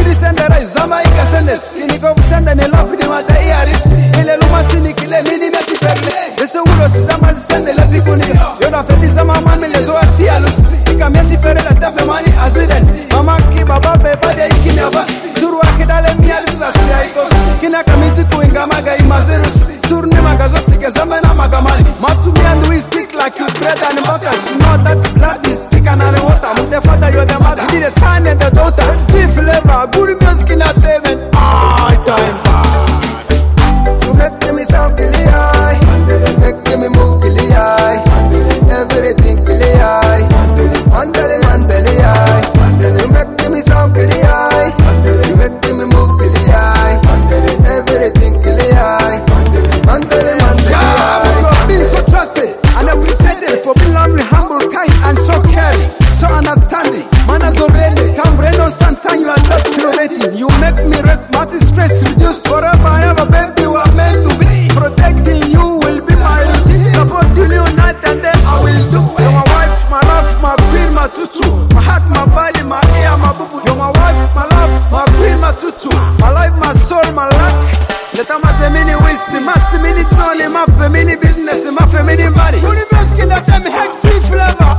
Sendera zama ikasendes iniko busenda ne love ni mata iaris ile luma sinikile mini mesi ferle ese ulo zama sende la bikuni yo na fedi zama man le zo asialus ika mesi ferle la tafe mani aziden mama ki baba beba de ikini abas zuru akidale miali tuzasia iko kina kamiti kuinga maga imazerus turne magazo tike zama na magamali matumi and we stick like you bread and butter you know that blood is thick and water mute father you the mother you the son and the daughter chief flavor good music in entertainment all time bad. You make me sound clear, make me move clear, everything clear, mandale mandale you make me sound clear, you make me move clear, everything clear, mandale mandale. For being so trusted and appreciated, for being lovely, humble, kind and so caring, so understanding. Manners already, come rain or sunshine, you are just curating. You make me rest, much stress reduced. Forever ever, baby, you are meant to be. Protecting you will be my routine. Supporting you night and day, I will do. You're my wife, my love, my queen, my tutu. My heart, my body, my ear, my boo. You're my wife, my love, my queen, my tutu. My life, my soul, my luck. Let them at a mini whistle, mass mini tone, my mini business, my feminine body. You the music that them hectic flavor.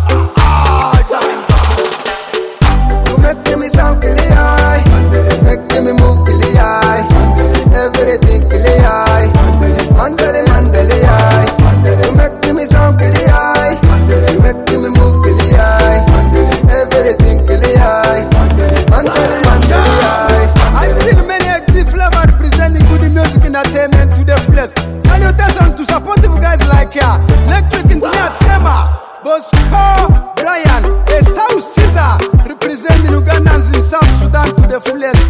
Make me sound clear, make me move clear, everything clear, mandale mandale you make me sound clear, you make me move clear, everything clear, mandale mandale. I feel many active flavor representing good music entertainment to the flesh. Salutations to supportive guys like Electric Engineer Tema, Bosco, Brian, South Caesar, representing Ugandans in South Sudan to the fullest.